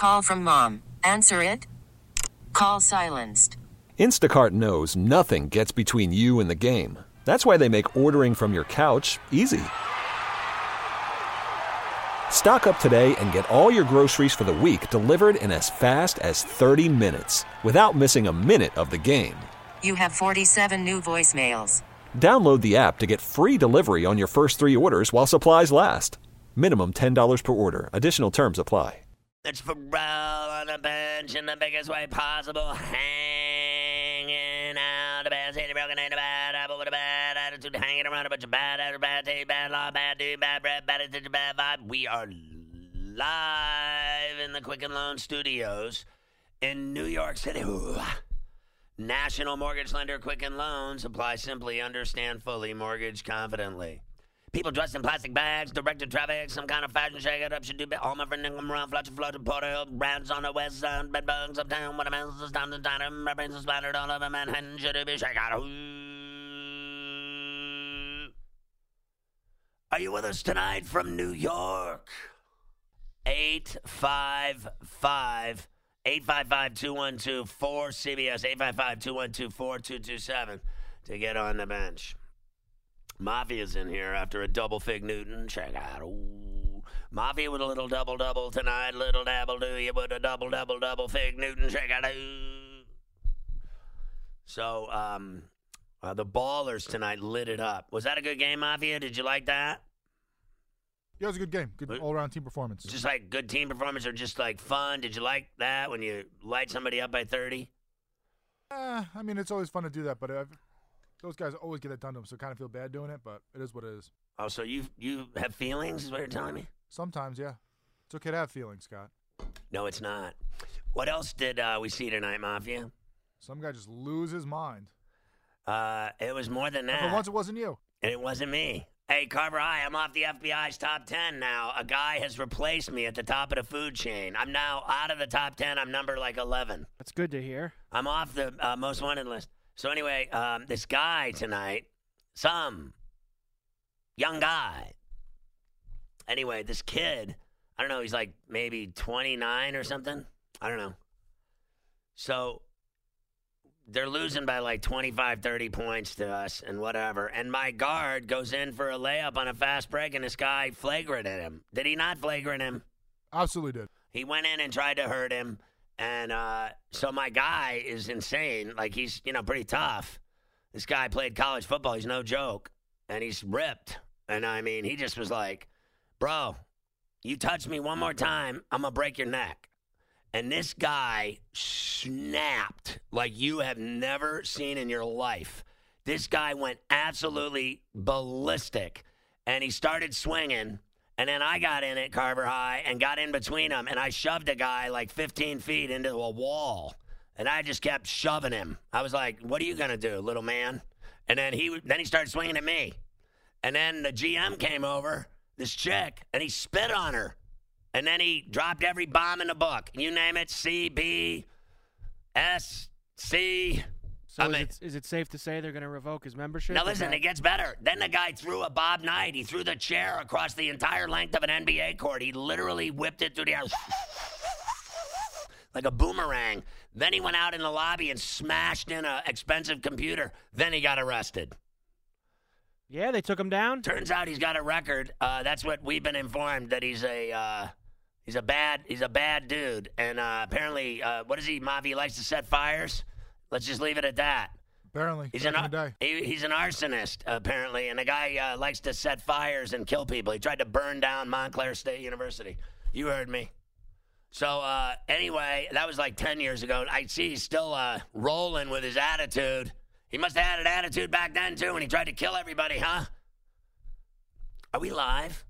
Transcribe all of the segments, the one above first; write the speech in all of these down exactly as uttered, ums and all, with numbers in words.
Call from mom. Answer it. Call silenced. Instacart knows nothing gets between you and the game. That's why they make ordering from your couch easy. Stock up today and get all your groceries for the week delivered in as fast as thirty minutes without missing a minute of the game. You have forty-seven new voicemails. Download the app to get free delivery on your first three orders while supplies last. Minimum ten dollars per order. Additional terms apply. It's Pharrell on the bench in the biggest way possible, hanging out. The bad city broken ain't a bad apple with a bad attitude, hanging around a bunch of bad attitude, bad taste, bad law, bad dude, bad breath, bad attitude, bad vibe. We are live in the Quicken Loan Studios in New York City. Ooh. National mortgage lender Quicken Loans. Apply simply, understand fully, mortgage confidently. People dressed in plastic bags, directed traffic, some kind of fashion shake it up, should do bit. All my friends come around, flutter, flutter, Porter Hill, brands on the west side, bed bugs uptown, what a mess is down the diner, my brains are splattered all over Manhattan, should it be shake out? Are you with us tonight from New York? eight five five, eight five five, two one two, four C B S, eight five five, two one two, four two two seven to get on the bench. Mafia's in here after a double Fig Newton. Check out. Ooh. Mafia with a little double-double tonight. Little dabble do you with a double-double-double Fig Newton. Check out. Ooh. So, um, uh, the Ballers tonight lit it up. Was that a good game, Mafia? Did you like that? Yeah, it was a good game. Good all-around team performance. Just like good team performance or just like fun? Did you like that when you light somebody up by thirty? Uh, I mean, it's always fun to do that, but I've... Those guys always get that done to them, so I kind of feel bad doing it, but it is what it is. Oh, so you you have feelings is what you're telling me? Sometimes, yeah. It's okay to have feelings, Scott. No, it's not. What else did uh, we see tonight, Mafia? Some guy just lose his mind. Uh, it was more than that. But once it wasn't you. And it wasn't me. Hey, Carver, hi, I'm off the F B I's top ten now. A guy has replaced me at the top of the food chain. I'm now out of the top ten. I'm number like eleven. That's good to hear. I'm off the uh, most wanted list. So anyway, um, this guy tonight, some young guy. Anyway, this kid, I don't know, he's like maybe twenty-nine or something. I don't know. So they're losing by like twenty-five, thirty points to us and whatever. And my guard goes in for a layup on a fast break, and this guy flagranted him. Did he not flagrant him? Absolutely did. He went in and tried to hurt him. And uh, so my guy is insane. Like, he's, you know, pretty tough. This guy played college football. He's no joke. And he's ripped. And, I mean, he just was like, bro, you touch me one more time, I'm going to break your neck. And this guy snapped like you have never seen in your life. This guy went absolutely ballistic. And he started swinging. And then I got in it, Carver High, and got in between them, and I shoved a guy like fifteen feet into a wall, and I just kept shoving him. I was like, what are you going to do, little man? And then he then he started swinging at me. And then the G M came over, this chick, and he spit on her. And then he dropped every bomb in the book. You name it, C, B, S, C. So I is, mean, it, is it safe to say they're going to revoke his membership? now listen, Okay. it gets better. Then the guy threw a Bob Knight. He threw the chair across the entire length of an N B A court. He literally whipped it through the air like a boomerang. Then he went out in the lobby and smashed in an expensive computer. Then he got arrested. Yeah, they took him down? Turns out he's got a record. Uh, that's what we've been informed, that he's a uh, he's a bad he's a bad dude. And uh, apparently, uh, what is he, Mavi? He likes to set fires. Let's just leave it at that. Apparently. He's an, back in the day. he, he's an arsonist, apparently, and the guy uh, likes to set fires and kill people. He tried to burn down Montclair State University. You heard me. So, uh, anyway, that was like ten years ago. I see he's still uh, rolling with his attitude. He must have had an attitude back then, too, when he tried to kill everybody, huh? Are we live?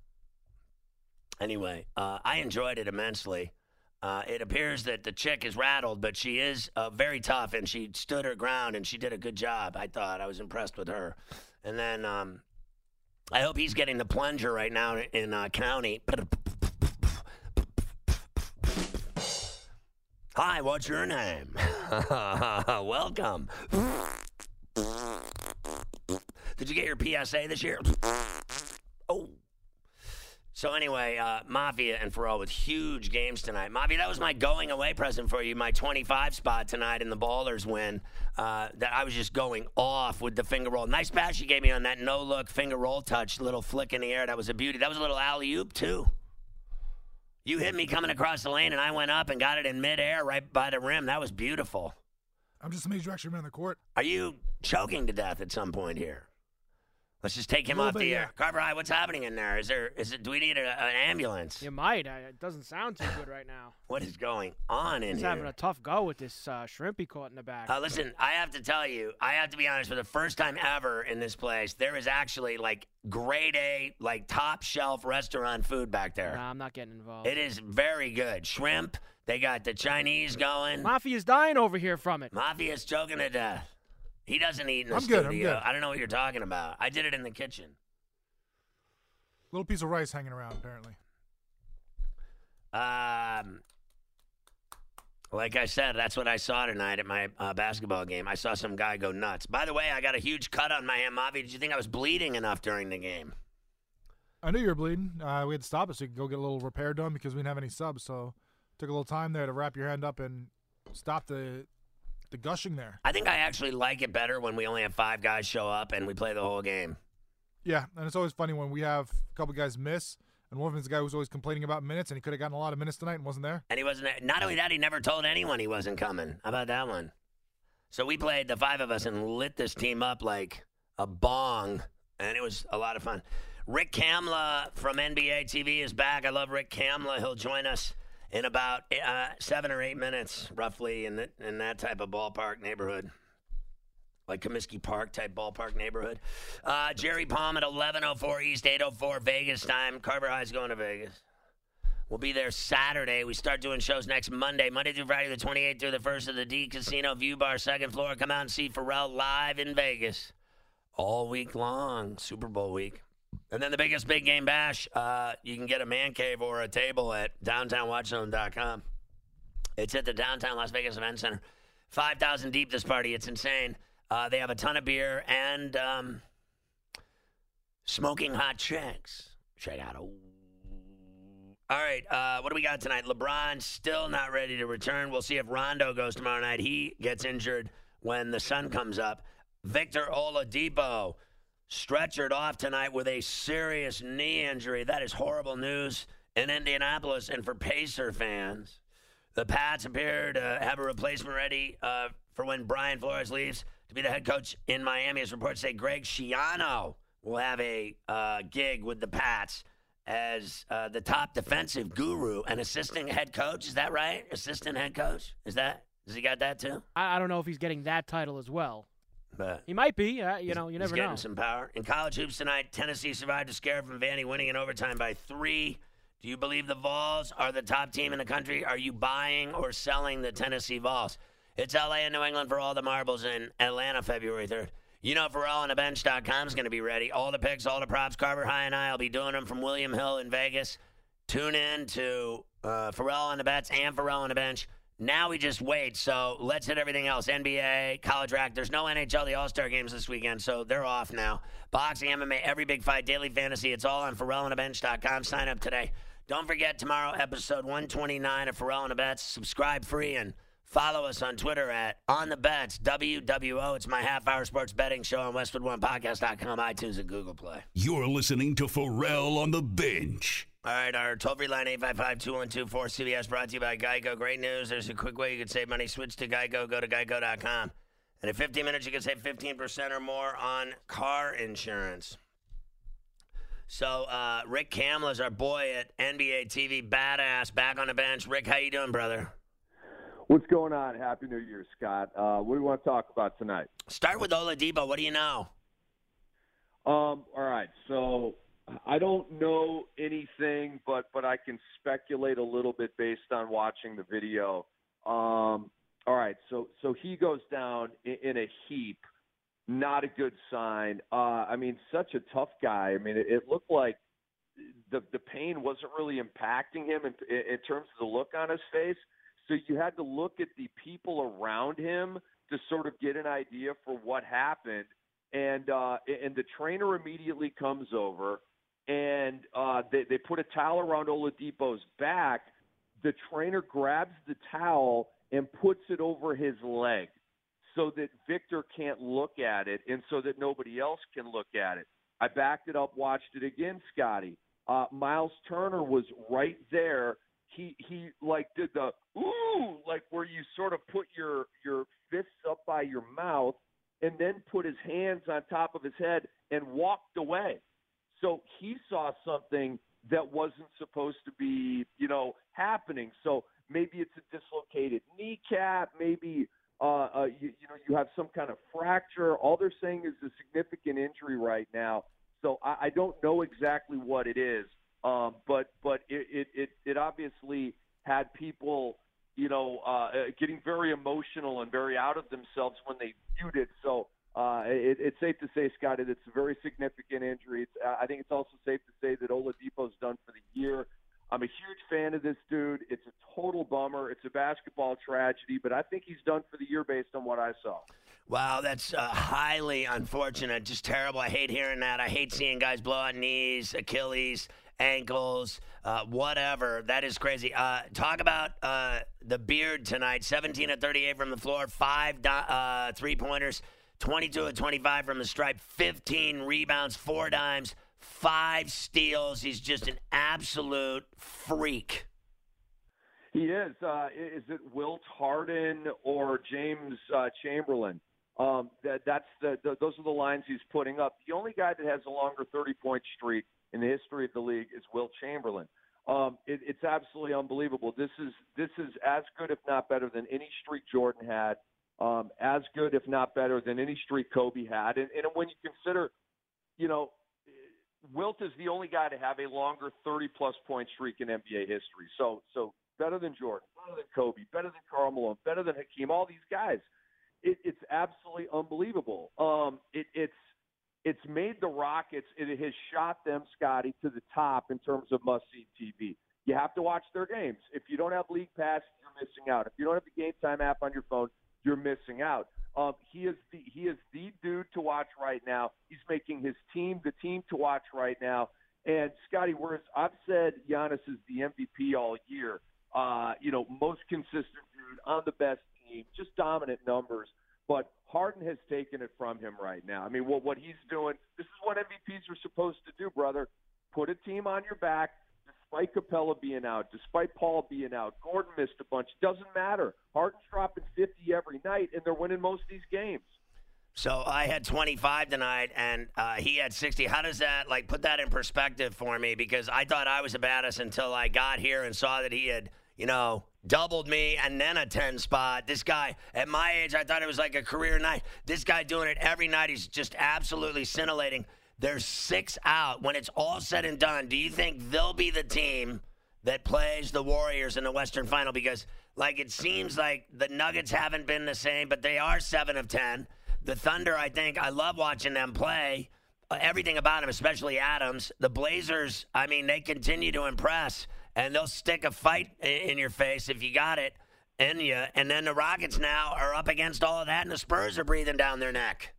Anyway, uh, I enjoyed it immensely. Uh, it appears that the chick is rattled, but she is uh, very tough, and she stood her ground, and she did a good job, I thought. I was impressed with her. And then um, I hope he's getting the plunger right now in uh, county. Hi, what's your name? Welcome. Did you get your P S A this year? Oh. So anyway, uh, Mafia and Pharrell with huge games tonight. Mafia, that was my going away present for you, my twenty-five spot tonight in the Ballers win. Uh, that I was just going off with the finger roll. Nice pass you gave me on that no-look finger roll touch, little flick in the air. That was a beauty. That was a little alley-oop, too. You hit me coming across the lane, and I went up and got it in midair right by the rim. That was beautiful. I'm just amazed you actually ran the court. Are you choking to death at some point here? Let's just take him off bit, the yeah. air. Carver High, what's happening in there? Is there? Is it? Do we need a, an ambulance? You might. I, it doesn't sound too good right now. What is going on in He's here? having a tough go with this uh, shrimp he caught in the back. Uh, listen, I have to tell you, I have to be honest. For the first time ever in this place, there is actually like grade A, like top shelf restaurant food back there. Nah, I'm not getting involved. It is very good. Shrimp. They got the Chinese going. Mafia's dying over here from it. Mafia's choking to death. He doesn't eat in the I'm studio. good, I'm good. I don't know what you're talking about. I did it in the kitchen. Little piece of rice hanging around, apparently. Um, like I said, that's what I saw tonight at my uh, basketball game. I saw some guy go nuts. By the way, I got a huge cut on my hand. Mavi, did you think I was bleeding enough during the game? I knew you were bleeding. Uh, we had to stop it so you could go get a little repair done because we didn't have any subs. So took a little time there to wrap your hand up and stop the the gushing there. I think I actually like it better when we only have five guys show up and we play the whole game. Yeah, and it's always funny when we have a couple guys miss, and one of them is the guy who's always complaining about minutes, and he could have gotten a lot of minutes tonight and wasn't there. And he wasn't there. Not only that, he never told anyone he wasn't coming. How about that one? So we played, the five of us, and lit this team up like a bong, and it was a lot of fun. Rick Kamla from N B A T V is back. I love Rick Kamla. He'll join us in about uh, seven or eight minutes, roughly, in, the, in that type of ballpark neighborhood. Like Comiskey Park type ballpark neighborhood. Uh, Jerry Palm at eleven oh four East, eight oh four Vegas time. Carver High's going to Vegas. We'll be there Saturday. We start doing shows next Monday. Monday through Friday, the twenty-eighth through the first of the D Casino View Bar, second floor. Come out and see Pharrell live in Vegas. All week long. Super Bowl week. And then the biggest big game bash, uh, you can get a man cave or a table at downtown watch zone dot com. It's at the Downtown Las Vegas Event Center. five thousand deep this party. It's insane. Uh, they have a ton of beer and um, smoking hot chicks. Check out. All right, uh, what do we got tonight? LeBron still not ready to return. We'll see if Rondo goes tomorrow night. He gets injured when the sun comes up. Victor Oladipo stretchered off tonight with a serious knee injury. That is horrible news in Indianapolis and for Pacer fans. The Pats appear to have a replacement ready uh, for when Brian Flores leaves to be the head coach in Miami. As reports say, Greg Schiano will have a uh, gig with the Pats as uh, the top defensive guru and assistant head coach. Is that right? Assistant head coach? Is that? Does he got that too? I, I don't know if he's getting that title as well. But he might be. Uh, you know, you he's never getting know. some power. In college hoops tonight, Tennessee survived a scare from Vandy, winning in overtime by three. Do you believe the Vols are the top team in the country? Are you buying or selling the Tennessee Vols? It's L A and New England for all the marbles in Atlanta, February third. You know, Pharrell on the bench dot com is going to be ready. All the picks, all the props. Carver High and I will be doing them from William Hill in Vegas. Tune in to uh, Pharrell on the bets and Pharrell on the bench. Now we just wait. So let's hit everything else. N B A, college rack. There's no N H L, the All-Star games this weekend, so they're off now. Boxing, M M A, every big fight, daily fantasy. It's all on Pharrell on the bench dot com. Sign up today. Don't forget, tomorrow, episode one twenty-nine of Pharrell on the Bets. Subscribe free and follow us on Twitter at On The Bets, W W O. It's my half-hour sports betting show on Westwood One Podcast dot com, iTunes, and Google Play. You're listening to Pharrell on the Bench. All right, our toll-free line, eight five five, two one two, four C B S, brought to you by Geico. Great news. There's a quick way you can save money. Switch to Geico. Go to geico dot com. And in fifteen minutes, you can save fifteen percent or more on car insurance. So, uh, Rick Kamla is our boy at N B A T V, badass, back on the bench. Rick, how you doing, brother? What's going on? Happy New Year, Scott. Uh, what do you want to talk about tonight? Start with Oladipo. What do you know? Um, all right, so I don't know anything, but but I can speculate a little bit based on watching the video. Um, all right, so so he goes down in, in a heap. Not a good sign. Uh, I mean, such a tough guy. I mean, it, it looked like the the pain wasn't really impacting him in, in terms of the look on his face. So you had to look at the people around him to sort of get an idea for what happened. And uh, and the trainer immediately comes over, and uh, they, they put a towel around Oladipo's back. The trainer grabs the towel and puts it over his leg so that Victor can't look at it and so that nobody else can look at it. I backed it up, watched it again, Scotty. Uh, Miles Turner was right there. He, he like did the, ooh, like where you sort of put your, your fists up by your mouth and then put his hands on top of his head and walked away. So he saw something that wasn't supposed to be, you know, happening. So maybe it's a dislocated kneecap, maybe uh, uh, you, you know, you have some kind of fracture. All they're saying is a significant injury right now. So I, I don't know exactly what it is, um, but but it, it, it, it obviously had people, you know, uh, getting very emotional and very out of themselves when they viewed it. So uh, it, it's safe to say, Scott, that it's a very significant injury. It's, uh, I think it's also safe to say that Oladipo's done for the year. I'm a huge fan of this dude. It's a total bummer. It's a basketball tragedy, but I think he's done for the year based on what I saw. Wow, that's uh, highly unfortunate. Just terrible. I hate hearing that. I hate seeing guys blow out knees, Achilles, ankles, uh, whatever. That is crazy. Uh, talk about uh, the Beard tonight. seventeen of thirty-eight from the floor, five do- uh, three-pointers, twenty-two of twenty-five from the stripe, fifteen rebounds, four dimes, five steals. He's just an absolute freak. He is. Uh, is it Wilt Harden or James uh, Chamberlain? Um, that, that's the, the, those are the lines he's putting up. The only guy that has a longer thirty-point streak in the history of the league is Wilt Chamberlain. Um, it, it's absolutely unbelievable. This is this is as good, if not better, than any streak Jordan had. Um, as good, if not better, than any streak Kobe had. And, and when you consider, you know, Wilt is the only guy to have a longer thirty-plus point streak in N B A history. So, so better than Jordan, better than Kobe, better than Karl Malone, better than Hakeem. All these guys. It, it's absolutely unbelievable. Um, it, it's it's made the Rockets. It has shot them, Scotty, to the top in terms of must-see T V. You have to watch their games. If you don't have League Pass, you're missing out. If you don't have the Game Time app on your phone, you're missing out. Um, he is the he is the dude to watch right now. He's making his team the team to watch right now. And Scotty, whereas I've said Giannis is the M V P all year, uh, you know, most consistent dude on the best team, just dominant numbers. But Harden has taken it from him right now. I mean, what what he's doing, this is what M V Ps are supposed to do, brother. Put a team on your back. Despite Capella being out, despite Paul being out, Gordon missed a bunch. Doesn't matter. Harden's dropping fifty every night, and they're winning most of these games. So I had twenty-five tonight, and uh, he had sixty. How does that, like, put that in perspective for me? Because I thought I was a badass until I got here and saw that he had, you know, doubled me and then a ten spot. This guy, at my age, I thought it was like a career night. This guy doing it every night, he's just absolutely scintillating. There's six out. When it's all said and done, do you think they'll be the team that plays the Warriors in the Western Final? Because, like, it seems like the Nuggets haven't been the same, but they are seven of ten. The Thunder, I think, I love watching them play. Uh, everything about them, especially Adams. The Blazers, I mean, they continue to impress, and they'll stick a fight in, in your face if you got it in you. And then the Rockets now are up against all of that, and the Spurs are breathing down their neck.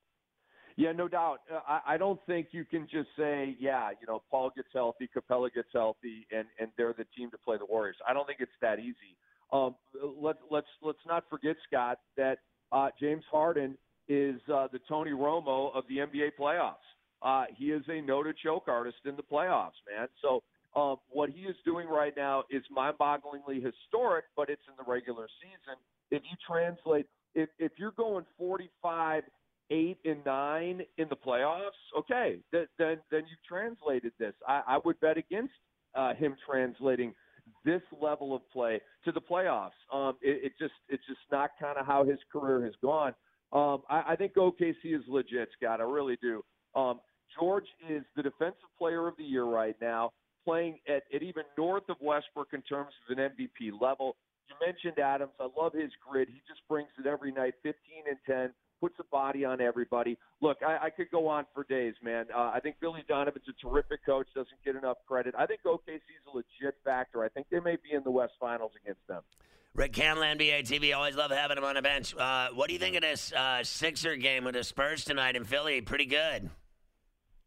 Yeah, no doubt. Uh, I, I don't think you can just say, yeah, you know, Paul gets healthy, Capella gets healthy, and, and they're the team to play the Warriors. I don't think it's that easy. Um, let's let's let's not forget, Scott, that uh, James Harden is uh, the Tony Romo of the N B A playoffs. Uh, he is a noted choke artist in the playoffs, man. So um, what he is doing right now is mind-bogglingly historic, but it's in the regular season. If you translate, if if you're going forty-five. Eight and nine in the playoffs, okay, th- then then you've translated this. I, I would bet against uh, him translating this level of play to the playoffs. Um, it, it just it's just not kind of how his career has gone. Um, I, I think O K C is legit, Scott. I really do. Um, George is the defensive player of the year right now, playing at, at even north of Westbrook in terms of an M V P level. You mentioned Adams. I love his grit. He just brings it every night, fifteen and ten. Puts a body on everybody. Look, I, I could go on for days, man. Uh, I think Billy Donovan's a terrific coach, doesn't get enough credit. I think O K C is a legit factor. I think they may be in the West Finals against them. Rick Camel, N B A T V, always love having him on the bench. Uh, what do you think of this uh, Sixer game with the Spurs tonight in Philly? Pretty good.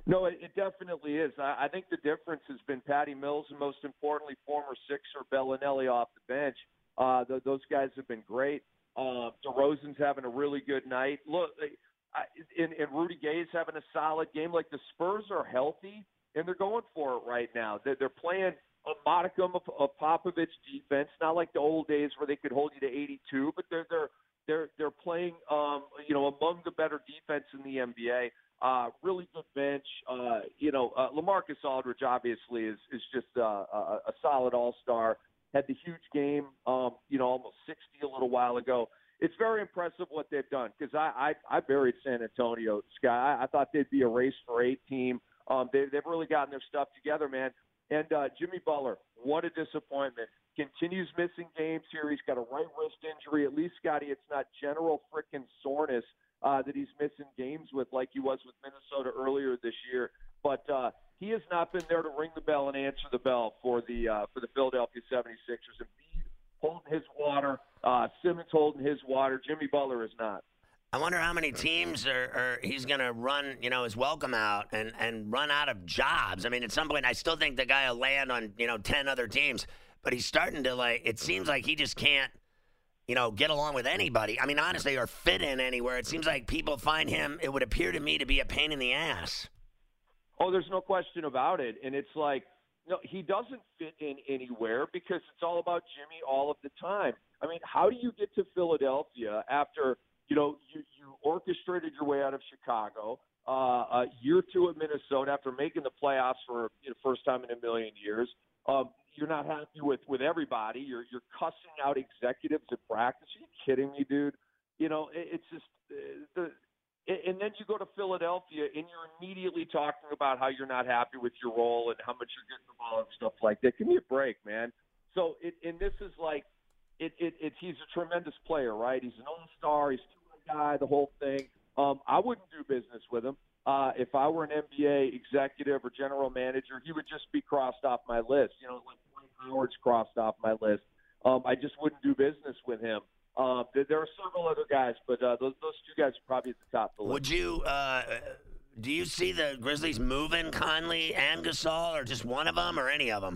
No, it, it definitely is. I, I think the difference has been Patty Mills and, most importantly, former Sixer Bellinelli off the bench. Uh, th- those guys have been great. Uh, DeRozan's having a really good night. Look, I, and, and Rudy Gay's having a solid game. Like, the Spurs are healthy, and they're going for it right now. They're, they're playing a modicum of, of Popovich defense, not like the old days where they could hold you to eighty-two, but they're they're they're they're playing, um, you know, among the better defense in the N B A. Uh, really good bench. Uh, you know, uh, LaMarcus Aldridge obviously is is just uh, a, a solid all-star. Had the huge game, um, you know, almost sixty a little while ago. It's very impressive what they've done because I, I I buried San Antonio, Scott. I, I thought they'd be a race for eight team. Um, they, they've really gotten their stuff together, man. And uh, Jimmy Butler, what a disappointment. Continues missing games here. He's got a right wrist injury. At least, Scotty, it's not general frickin' soreness uh, that he's missing games with like he was with Minnesota earlier this year. But uh, he has not been there to ring the bell and answer the bell for the uh, for the Philadelphia seventy-sixers. Embiid holding his water. Uh, Simmons holding his water. Jimmy Butler is not. I wonder how many teams are, are he's going to run, you know, his welcome out and, and run out of jobs. I mean, at some point, I still think the guy will land on, you know, ten other teams. But he's starting to, like, it seems like he just can't, you know, get along with anybody. I mean, honestly, or fit in anywhere. It seems like people find him, it would appear to me, to be a pain in the ass. Oh, there's no question about it. And it's like, no, he doesn't fit in anywhere because it's all about Jimmy all of the time. I mean, how do you get to Philadelphia after – you know, you, you orchestrated your way out of Chicago, uh, a year two at Minnesota after making the playoffs for the you know, first time in a million years. Um, you're not happy with, with everybody. You're you're cussing out executives at practice. Are you kidding me, dude? You know, it, it's just uh, the. And then you go to Philadelphia and you're immediately talking about how you're not happy with your role and how much you're getting the ball and stuff like that. Give me a break, man. So, it, and this is like, it, it, it's he's a tremendous player, right? He's an all-star. He's a guy, the whole thing. Um, I wouldn't do business with him. Uh, if I were an N B A executive or general manager, he would just be crossed off my list. You know, like Dwight Howard's crossed off my list. Um, I just wouldn't do business with him. Um, there, there are several other guys, but uh, those those two guys are probably at the top of the list. Would you? Uh, do you see the Grizzlies moving Conley and Gasol, or just one of them, or any of them?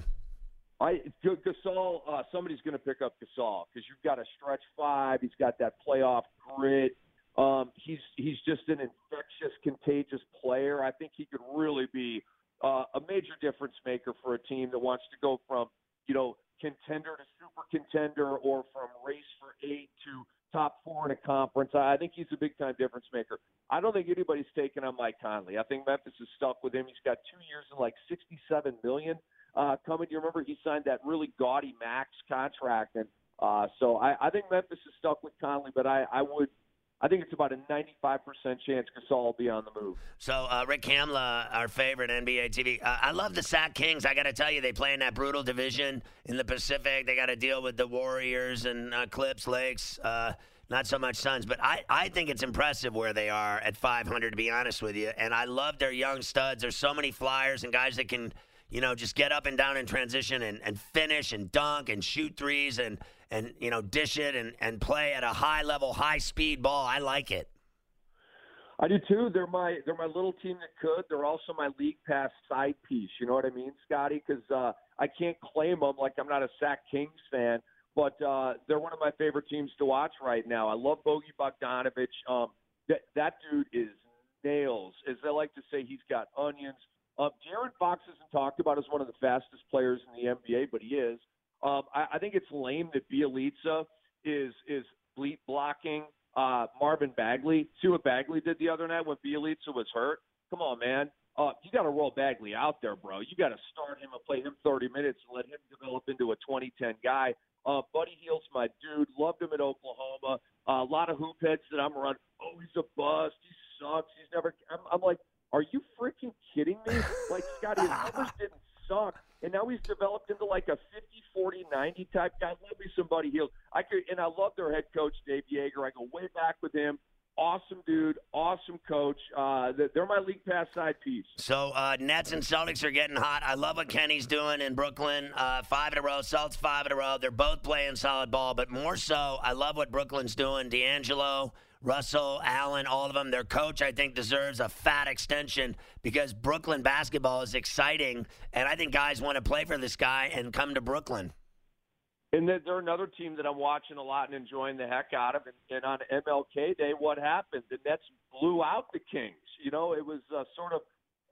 I Gasol. Uh, somebody's going to pick up Gasol because you've got a stretch five. He's got that playoff grit. Um, he's he's just an infectious, contagious player. I think he could really be uh, a major difference maker for a team that wants to go from, you know, contender to super contender or from race for eight to top four in a conference. I think he's a big-time difference maker. I don't think anybody's taken on Mike Conley. I think Memphis is stuck with him. He's got two years and like sixty-seven million dollars uh, coming. You remember he signed that really gaudy max contract. And uh, so I, I think Memphis is stuck with Conley, but I, I would – I think it's about a ninety-five percent chance Gasol will be on the move. So, uh, Rick Hamla, our favorite N B A T V. Uh, I love the Sac Kings. I got to tell you, they play in that brutal division in the Pacific. They got to deal with the Warriors and uh, Clips, Lakes, uh, not so much Suns. But I, I think it's impressive where they are at five hundred, to be honest with you. And I love their young studs. There's so many flyers and guys that can, you know, just get up and down in transition and, and finish and dunk and shoot threes and – and, you know, dish it and, and play at a high level, high speed ball. I like it. I do too. They're my they're my little team that could. They're also my league pass side piece. You know what I mean, Scotty? Because uh, I can't claim them like I'm not a Sac Kings fan, but uh, they're one of my favorite teams to watch right now. I love Bogey Bogdanovic. Um, that that dude is nails. As they like to say, he's got onions. Uh, De'Aaron Fox isn't talked about as one of the fastest players in the N B A, but he is. Um, I, I think it's lame that Bjelica is is bleep blocking uh, Marvin Bagley. See what Bagley did the other night when Bjelica was hurt? Come on, man. Uh, you got to roll Bagley out there, bro. You got to start him and play him thirty minutes and let him develop into a twenty ten guy. Uh, Buddy Hield's my dude. Loved him at Oklahoma. Uh, a lot of hoop heads that I'm around. Oh, he's a bust. He sucks. He's never – I'm, I'm like, are you freaking kidding me? Like, Scotty, his numbers didn't suck. And now he's developed into like a fifty, forty, ninety type guy. Love me some Buddy Hield. I could, and I love their head coach, Dave Yeager. I go way back with him. Awesome dude, awesome coach. Uh, they're my league pass side piece. So uh, Nets and Celtics are getting hot. I love what Kenny's doing in Brooklyn. Uh, five in a row, Celtics five in a row. They're both playing solid ball, but more so, I love what Brooklyn's doing. D'Angelo, Russell, Allen, all of them. Their coach, I think, deserves a fat extension because Brooklyn basketball is exciting, and I think guys want to play for this guy and come to Brooklyn. And then they're another team that I'm watching a lot and enjoying the heck out of. And, and on M L K Day, what happened? The Nets blew out the Kings. You know, it was uh, sort of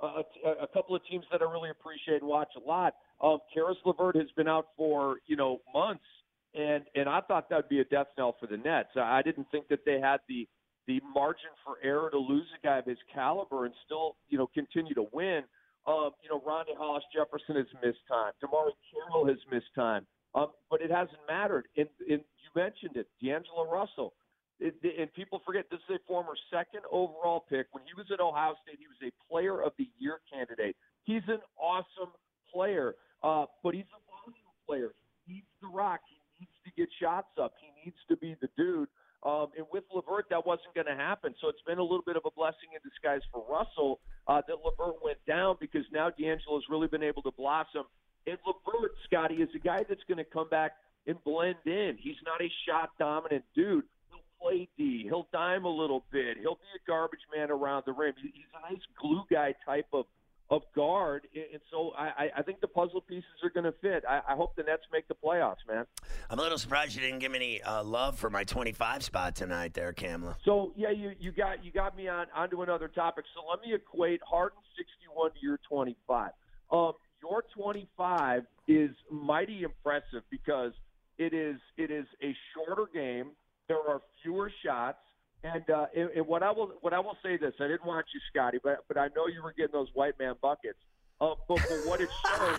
a, a couple of teams that I really appreciate and watch a lot. Um, Karis LeVert has been out for, you know, months. And and I thought that would be a death knell for the Nets. I didn't think that they had the the margin for error to lose a guy of his caliber and still, you know, continue to win. Um, you know, Rondae Hollis Jefferson has missed time. Damari Carroll has missed time. Um, but it hasn't mattered. And, and you mentioned it, D'Angelo Russell. It, and people forget this is a former second overall pick. When he was at Ohio State, he was a Player of the Year candidate. He's an awesome player, uh, but he's a volume player. He needs the rock. He needs to get shots up. He needs to be the dude. Um, and with LeVert, that wasn't going to happen. So it's been a little bit of a blessing in disguise for Russell uh, that LeVert went down because now D'Angelo's really been able to blossom. And LeVert, Scotty, is a guy that's going to come back and blend in. He's not a shot-dominant dude. He'll play D. He'll dime a little bit. He'll be a garbage man around the rim. He's a nice glue guy type of, of guard. And so I, I think the puzzle pieces are going to fit. I, I hope the Nets make the playoffs, man. I'm a little surprised you didn't give me any uh, love for my twenty-five spot tonight there, Kamla. So, yeah, you, you got you got me on onto another topic. So let me equate Harden sixty-one to your twenty-five. Um, Your twenty-five is mighty impressive because it is it is a shorter game. There are fewer shots, and, uh, and, and what I will what I will say this: I didn't want you, Scotty, but but I know you were getting those white man buckets. Uh, but, but what it shows,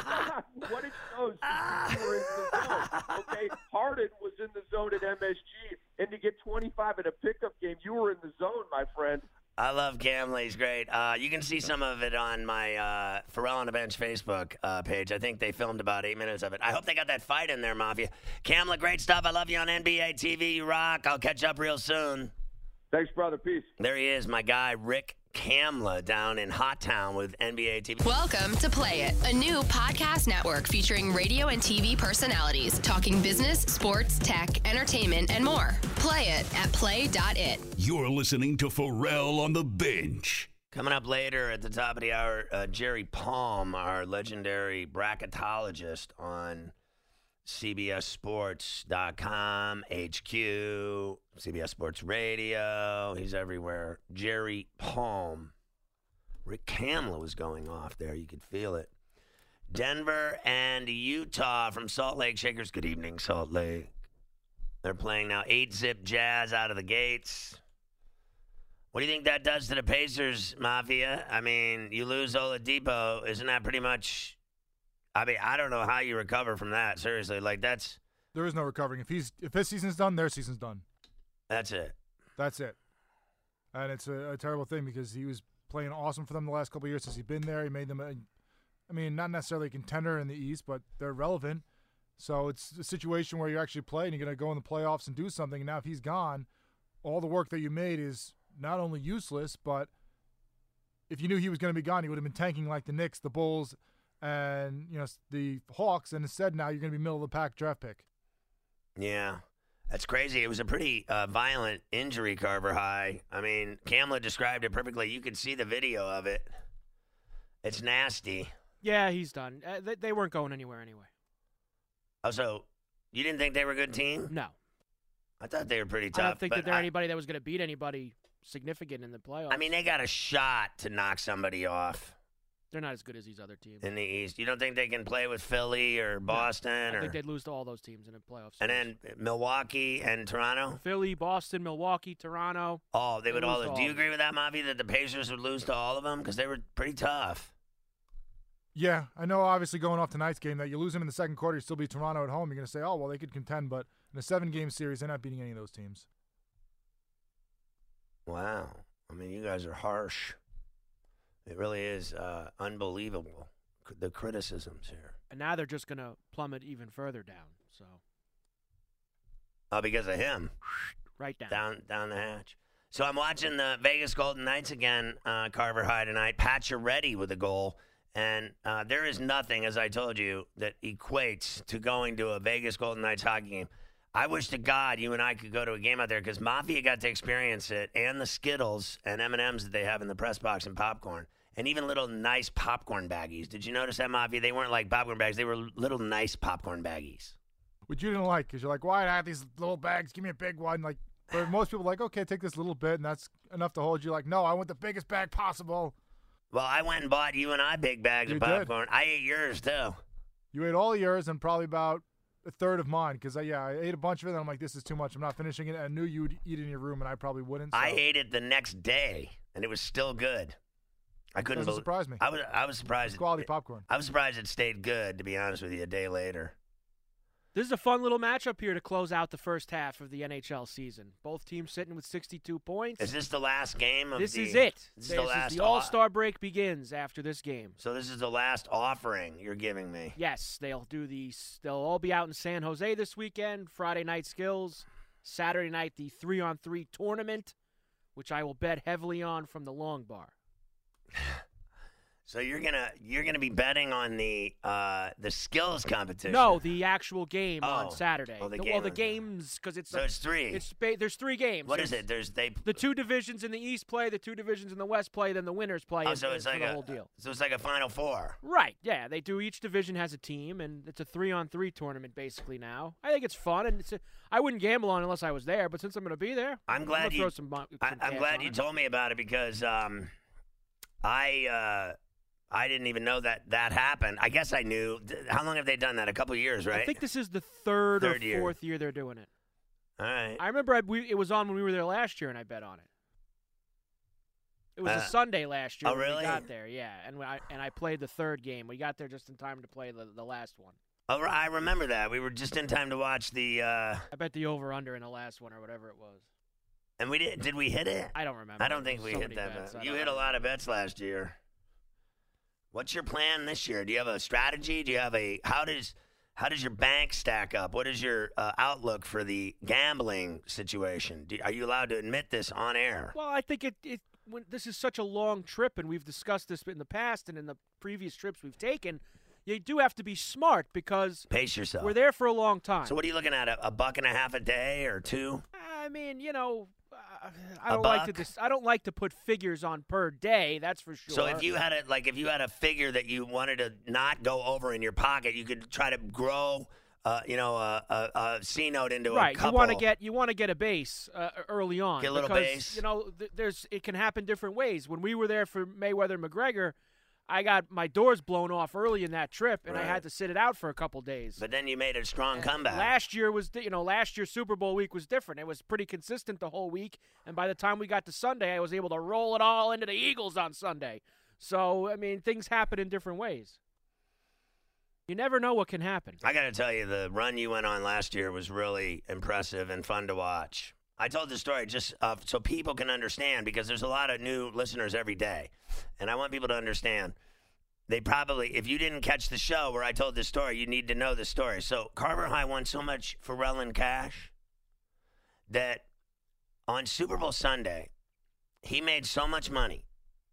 what it shows is you were in the zone. Okay, Harden was in the zone at M S G, and to get twenty-five in a pickup game, you were in the zone, my friend. I love Kamla. He's great. Uh, you can see some of it on my uh, Pharrell on the Bench Facebook uh, page. I think they filmed about eight minutes of it. I hope they got that fight in there, Mafia. Kamla, great stuff. I love you on N B A T V. You rock. I'll catch up real soon. Thanks, brother. Peace. There he is, my guy, Rick Kamla, down in Hot Town with N B A T V. Welcome to Play It, a new podcast network featuring radio and T V personalities talking business, sports, tech, entertainment, and more. Play it at play dot it. You're listening to Pharrell on the Bench. Coming up later at the top of the hour, uh, Jerry Palm, our legendary bracketologist on C B S Sports dot com, H Q, C B S Sports Radio. He's everywhere. Jerry Palm. Rick Kamla was going off there. You could feel it. Denver and Utah from Salt Lake Shakers. Good evening, Salt Lake. They're playing now eight-zip Jazz out of the gates. What do you think that does to the Pacers, Mafia? I mean, you lose Oladipo. Isn't that pretty much... I mean, I don't know how you recover from that. Seriously, like that's there is no recovering. If he's if his season's done, their season's done. That's it. That's it. And it's a, a terrible thing because he was playing awesome for them the last couple of years since he's been there. He made them, a, I mean, not necessarily a contender in the East, but they're relevant. So it's a situation where you're actually playing. You're going to go in the playoffs and do something. And now if he's gone, all the work that you made is not only useless, but if you knew he was going to be gone, he would have been tanking like the Knicks, the Bulls, and, you know, the Hawks, and instead now you're going to be middle of the pack draft pick. Yeah, that's crazy. It was a pretty uh, violent injury, Carver High. I mean, Kamla described it perfectly. You could see the video of it. It's nasty. Yeah, he's done. Uh, they, they weren't going anywhere anyway. Oh, so you didn't think they were a good team? No. I thought they were pretty tough. I don't think that they're I, anybody that was going to beat anybody significant in the playoffs. I mean, they got a shot to knock somebody off. They're not as good as these other teams. In the East. You don't think they can play with Philly or Boston? No, I or... think they'd lose to all those teams in the playoffs. And then Milwaukee and Toronto? Philly, Boston, Milwaukee, Toronto. Oh, they would all. all Do you agree with that, Mavi, that the Pacers would lose to all of them? Because they were pretty tough. Yeah, I know obviously going off tonight's game that you lose them in the second quarter, you still beat Toronto at home. You're going to say, oh, well, they could contend. But in a seven-game series, they're not beating any of those teams. Wow. I mean, you guys are harsh. It really is uh, unbelievable, the criticisms here. And now they're just going to plummet even further down. So, oh, because of him, right down, down, down the hatch. So I'm watching the Vegas Golden Knights again, uh, Carver High tonight. Pacioretty with a goal, and uh, there is nothing, as I told you, that equates to going to a Vegas Golden Knights hockey game. I wish to God you and I could go to a game out there because Mafia got to experience it, and the Skittles and M and M's that they have in the press box and popcorn, and even little nice popcorn baggies. Did you notice that, Mafia? They weren't like popcorn bags. They were little nice popcorn baggies. Which you didn't like because you're like, why do I have these little bags? Give me a big one. Like, but most people are like, okay, take this little bit, and that's enough to hold you. Like, no, I want the biggest bag possible. Well, I went and bought you and I big bags You of did. popcorn. I ate yours, too. You ate all of yours and probably about a third of mine because, I, yeah, I ate a bunch of it, and I'm like, this is too much. I'm not finishing it. I knew you would eat it in your room, and I probably wouldn't. So. I ate it the next day, and it was still good. I couldn't Doesn't believe surprise me. I was, I was surprised. It's quality it, popcorn. I was surprised it stayed good, to be honest with you, a day later. This is a fun little matchup here to close out the first half of the N H L season. Both teams sitting with sixty-two points. Is this the last game of This the... is it. This is This the is last... the All-Star break begins after this game. So this is the last offering you're giving me. Yes, they'll do the. They'll all be out in San Jose this weekend. Friday night skills, Saturday night the three-on-three tournament, which I will bet heavily on from the long bar. So you're gonna you're gonna be betting on the uh, the skills competition. No, the actual game Oh. on Saturday. Oh, the The- game well, the on- games because it's So a- it's three. It's ba- there's three games. What is There's it? There's they. The two divisions in the East play, the two divisions in the West play, then the winners play. Oh, in- so it's for like the a whole deal. So it's like a Final Four. Right, yeah, they do. Each division has a team, and it's a three-on-three tournament basically now. I think it's fun, and it's a, I wouldn't gamble on it unless I was there, but since I'm going to be there, I'm glad gonna you. throw some, mo- some I, I'm cash glad on you it. told me about it because um, I uh, I didn't even know that that happened. I guess I knew. How long have they done that? A couple of years, right? I think this is the third, Third or year. fourth year they're doing it. All right. I remember I, we, it was on when we were there last year, and I bet on it. It was Uh, a Sunday last year oh, when really? we got there, yeah, and we- I and I played the third game. We got there just in time to play the, the last one. Oh, I remember that. We were just in time to watch the. Uh, I bet the over/under in the last one or whatever it was. and we did. Did we hit it? I don't remember. I don't think we So hit many that bets, bet. I You don't hit a know. lot of bets last year. What's your plan this year? Do you have a strategy? Do you have a how does how does your bank stack up? What is your uh, outlook for the gambling situation? Do, are you allowed to admit this on air? Well, I think it, it when this is such a long trip, and we've discussed this in the past and in the previous trips we've taken. You do have to be smart because Pace yourself. we're there for a long time. So what are you looking at? A, a buck and a half a day or two? I mean, you know, uh, I A don't like to buck? dis- I don't like to put figures on per day. That's for sure. So if you had a like if you had a figure that you wanted to not go over in your pocket, you could try to grow, uh, you know, a, a, a C note into right, a couple. you want to get you want to get a base uh, early on. Get a little because, base. You know, th- there's it can happen different ways. When we were there for Mayweather and McGregor, I got my doors blown off early in that trip, and Right. I had to sit it out for a couple days. But then you made a strong comeback. Last year was, di- you know, last year Super Bowl week was different. It was pretty consistent the whole week, and by the time we got to Sunday, I was able to roll it all into the Eagles on Sunday. So, I mean, things happen in different ways. You never know what can happen. I got to tell you, the run you went on last year was really impressive and fun to watch. I told the story just uh, so people can understand because there's a lot of new listeners every day, and I want people to understand. They probably, if you didn't catch the show where I told this story, you need to know the story. So Carver High won so much Pharrell and cash that on Super Bowl Sunday, he made so much money.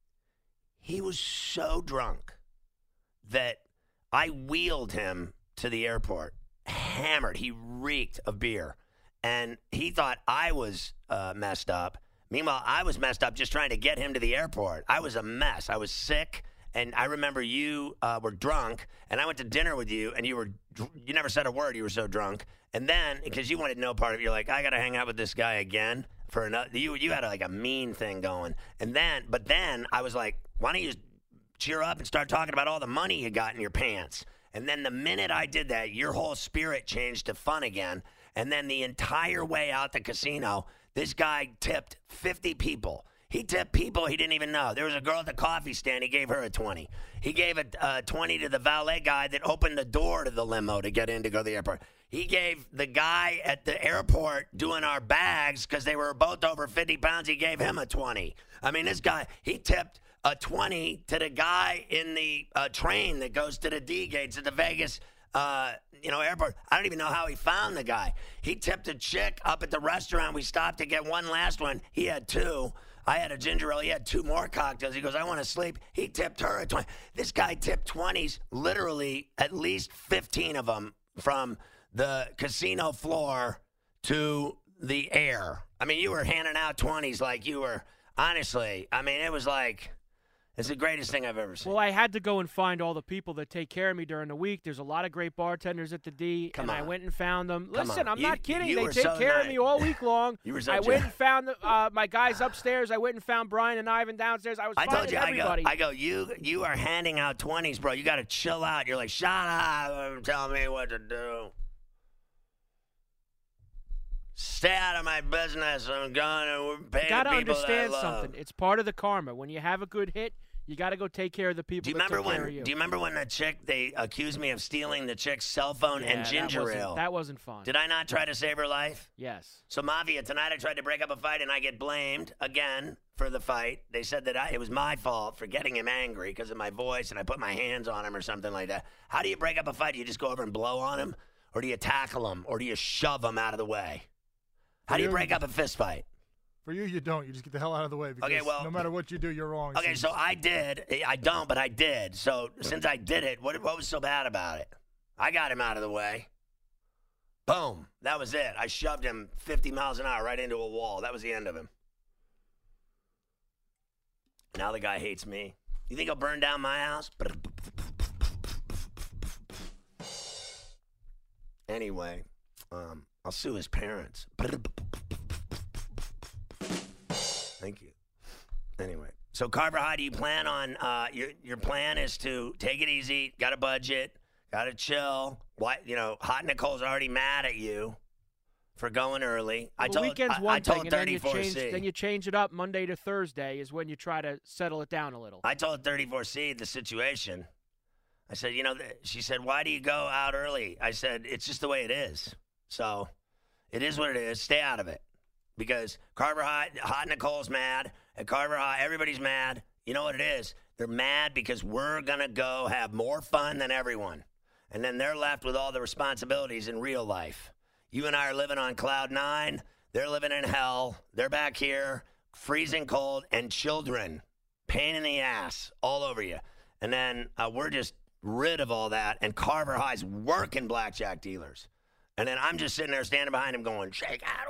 He was so drunk that I wheeled him to the airport, hammered. He reeked of beer. And he thought I was uh, messed up. Meanwhile, I was messed up just trying to get him to the airport. I was a mess. I was sick. And I remember you uh, were drunk, and I went to dinner with you, and you were you never said a word. You were so drunk. And then, because you wanted no part of it, you're like, I got to hang out with this guy again for another. You you had a, like a mean thing going. And then, but then I was like, why don't you just cheer up and start talking about all the money you got in your pants? And then the minute I did that, your whole spirit changed to fun again. And then the entire way out the casino, this guy tipped fifty people. He tipped people he didn't even know. There was a girl at the coffee stand. He gave her a twenty. He gave a uh, twenty to the valet guy that opened the door to the limo to get in to go to the airport. He gave the guy at the airport doing our bags because they were both over fifty pounds. He gave him a twenty. I mean, this guy, he tipped a twenty to the guy in the uh, train that goes to the D gates at the Vegas Uh, you know, airport. I don't even know how he found the guy. He tipped a chick up at the restaurant. We stopped to get one last one. He had two. I had a ginger ale. He had two more cocktails. He goes, I want to sleep. He tipped her a twenty. This guy tipped twenties, literally at least fifteen of them from the casino floor to the air. I mean, you were handing out twenties like you were, honestly, I mean, it was like, it's the greatest thing I've ever seen. Well, I had to go and find all the people that take care of me during the week. There's a lot of great bartenders at the D, Come and on. I went and found them. Come Listen, on. I'm You- not kidding. you They were take so care nice. of me all week long. You were so I gen- went and found the, uh, my guys upstairs. I went and found Brian and Ivan downstairs. I was I finding told you, I go, everybody. I go, you you are handing out twenties, bro. You got to chill out. You're like, shut up, tell me what to do. Stay out of my business. I'm going to pay you got to the people understand that I love. something. It's part of the karma. When you have a good hit, you got to go take care of the people Do you that remember took when? care of you. Do you remember when the chick they accused me of stealing the chick's cell phone Yeah, and that ginger wasn't- ale? That wasn't fun. Did I not try to save her life? Yes. So Mafia, tonight I tried to break up a fight and I get blamed again for the fight. They said that I, it was my fault for getting him angry because of my voice and I put my hands on him or something like that. How do you break up a fight? Do you just go over and blow on him? Or do you tackle him? Or do you shove him out of the way? How do you break up a fist fight? For you, you don't. You just get the hell out of the way because Okay, well- no matter what you do, you're wrong. it Okay, seems. so I did. I don't, but I did. So since I did it, what, what was so bad about it? I got him out of the way. Boom. That was it. I shoved him fifty miles an hour right into a wall. That was the end of him. Now the guy hates me. You think he'll burn down my house? Anyway, um, I'll sue his parents. Thank you. Anyway, so Carver, how do you plan on? Uh, your your plan is to take it easy. Got a budget. Got to chill. What you know? Hot Nicole's already mad at you for going early. I the told weekend's I, one I told thing, and then you thirty-four change. C. Then you change it up. Monday to Thursday is when you try to settle it down a little. I told thirty-four C the situation. I said, you know, th- she said, why do you go out early? I said, it's just the way it is. So it is what it is. Stay out of it. Because Carver High, Hot Nicole's mad. At Carver High, everybody's mad. You know what it is? They're mad because we're going to go have more fun than everyone. And then they're left with all the responsibilities in real life. You and I are living on cloud nine. They're living in hell. They're back here, freezing cold, and children, pain in the ass all over you. And then uh, we're just rid of all that. And Carver High's working blackjack dealers. And then I'm just sitting there standing behind him going, shake out.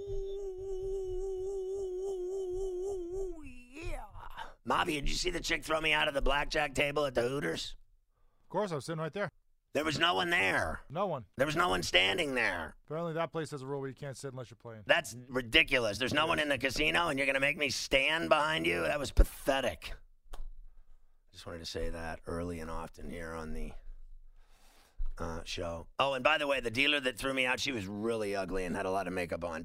Ooh, yeah. Mafia, did you see the chick throw me out of the blackjack table at the Hooters? Of course, I was sitting right there. There was no one there. No one. There was no one standing there. Apparently, that place has a rule where you can't sit unless you're playing. That's ridiculous. There's no one in the casino, and you're going to make me stand behind you? That was pathetic. Just wanted to say that early and often here on the uh, show. Oh, and by the way, the dealer that threw me out, she was really ugly and had a lot of makeup on.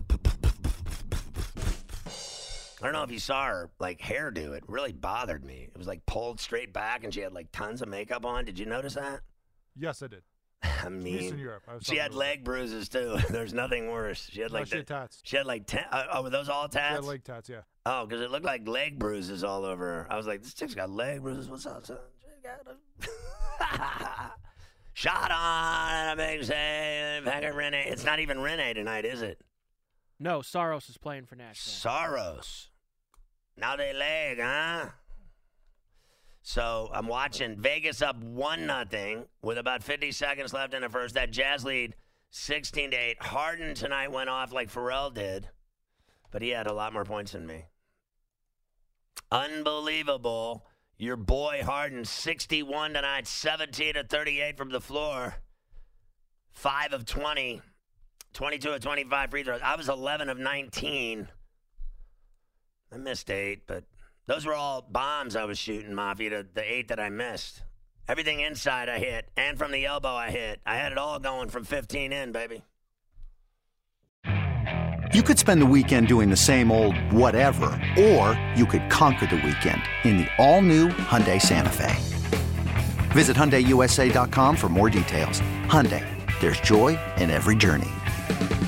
I don't know if you saw her, like, hairdo. It really bothered me. It was, like, pulled straight back, and she had, like, tons of makeup on. Did you notice that? Yes, I did. I mean, Eastern Europe. I was she talking had about leg bruises, too. There's nothing worse. She had, No, like, she had the- tats. she had, like, ten. Uh, oh, were those all She had tats? leg tats, yeah. Oh, because it looked like leg bruises all over her. I was like, this chick's got leg bruises. What's up, son? Shot on a big save. Rene. It's not even Rene tonight, is it? No, Saros is playing for Nashville. Saros. Now they leg, huh? So I'm watching Vegas up one nothing with about fifty seconds left in the first. That Jazz lead sixteen to eight. Harden tonight went off like Pharrell did, but he had a lot more points than me. Unbelievable. Your boy Harden, sixty-one tonight, seventeen to thirty-eight from the floor. five of twenty, twenty-two of twenty-five free throws. I was eleven of nineteen. I missed eight, but those were all bombs I was shooting, Mafia, the, the eight that I missed. Everything inside I hit, and from the elbow I hit. I had it all going from fifteen in, baby. You could spend the weekend doing the same old whatever, or you could conquer the weekend in the all-new Hyundai Santa Fe. Visit Hyundai U S A dot com for more details. Hyundai, there's joy in every journey.